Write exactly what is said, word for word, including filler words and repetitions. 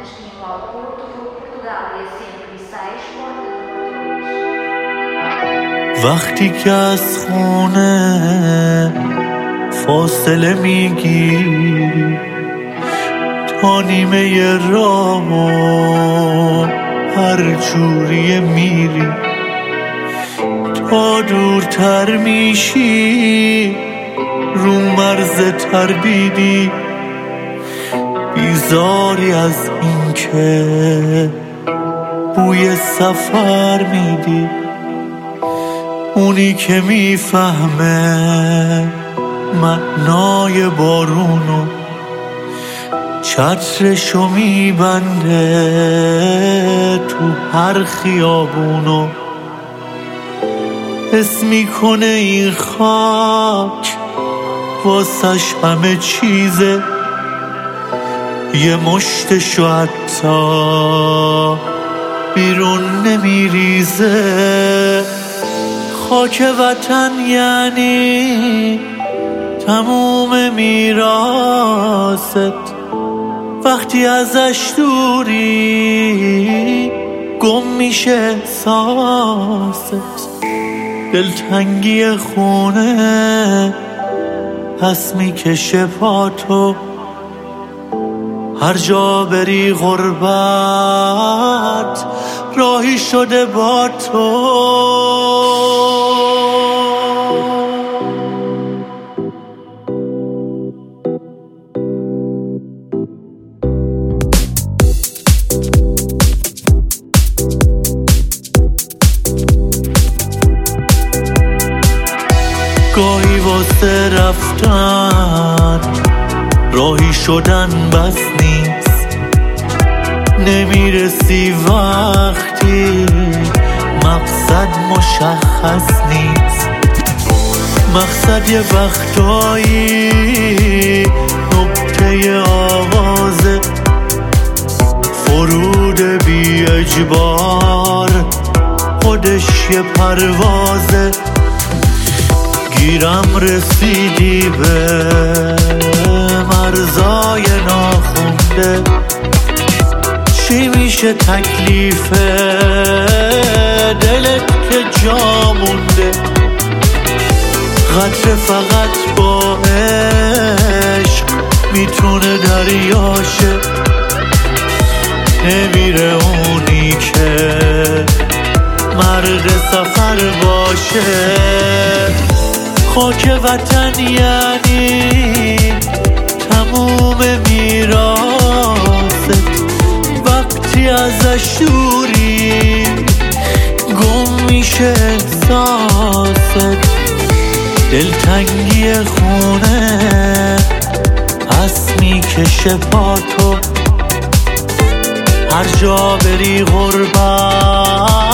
destino ao Porto, voo Portugal e cento e seis, porta número dois. وقتی که از خونه فاصله میگیری تا نیمه راه هر جوری میری، تا دورتر میشی رو مرز تردیدی، بیزاری از این که بوی سفر میدی. اونی که میفهمه معنای بارونو چترشو میبنده تو هر خیابونو، حس میکنه این خاک واسش همه چیزه، یه مشتشو حتی بیرون نمیریزه. خاک وطن یعنی تموم میراثت، وقتی ازش دوری گم میشه احساست. دلتنگی خونه پس میکشه پاتو، هر جا بری غربت راهی شده با تو. گاهی واسه رفتن راهی شدن بس نیست، نمیرسی وقتی مقصد مشخص نیست. مقصد یه وقتایی نقطه آغازه، فرود بی اجبار خودش یه پروازه. گیرم رسیدی به مرزای ناخونده، چی میشه تکلیف دلت که جا مونده؟ قطره فقط با عشق میتونه دریاشه، نمیره اونی که مرد سفر باشه. خاک وطن یعنی تموم میراثت، وقتی ازش دوری گم میشه احساست. دلتنگی خونه پس میکشه پاتو، هر جا بری غربت